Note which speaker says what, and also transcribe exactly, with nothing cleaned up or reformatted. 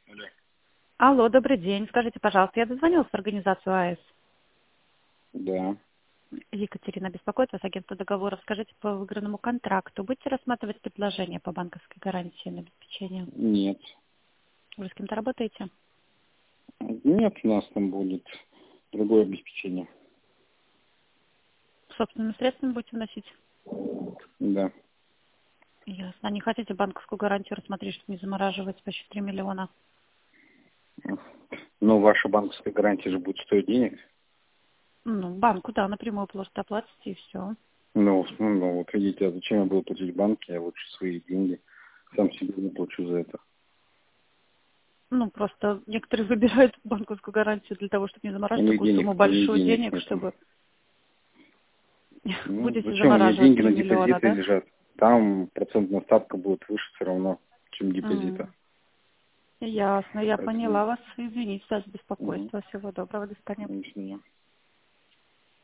Speaker 1: Алло.
Speaker 2: Алло, добрый день. Скажите, пожалуйста, я дозвонилась в организацию АЭС.
Speaker 1: Да.
Speaker 2: Екатерина беспокоит вас, агентство договоров. Скажите, по выигранному контракту будете рассматривать предложение по банковской гарантии на обеспечение?
Speaker 1: Нет.
Speaker 2: Вы с кем-то работаете?
Speaker 1: Нет, у нас там будет другое обеспечение.
Speaker 2: Собственными средствами будете вносить?
Speaker 1: Да.
Speaker 2: Ясно. Не хотите банковскую гарантию рассмотреть, чтобы не замораживать почти три миллиона?
Speaker 1: Но ваша банковская гарантия же будет стоить денег.
Speaker 2: Ну, банку, да, напрямую просто оплатите и все.
Speaker 1: Ну, ну, ну, вот видите, а зачем я буду платить в банке, я лучше свои деньги сам себе не плачу за это.
Speaker 2: Ну, просто некоторые выбирают банковскую гарантию для того, чтобы не
Speaker 1: У
Speaker 2: замораживать
Speaker 1: них
Speaker 2: такую сумму
Speaker 1: денег, у них
Speaker 2: большую
Speaker 1: денег
Speaker 2: денег,
Speaker 1: нету.
Speaker 2: чтобы
Speaker 1: Ну,
Speaker 2: будете
Speaker 1: зачем? У меня
Speaker 2: замораживать
Speaker 1: деньги
Speaker 2: три
Speaker 1: на
Speaker 2: миллиона,
Speaker 1: депозиты
Speaker 2: да?
Speaker 1: лежат. Там процентная ставка будет выше все равно, чем депозита.
Speaker 2: М. Ясно, я
Speaker 1: Поэтому,
Speaker 2: поняла вас. Извините за
Speaker 1: ну,
Speaker 2: беспокойство. Всего доброго, до свидания.
Speaker 1: не знаю.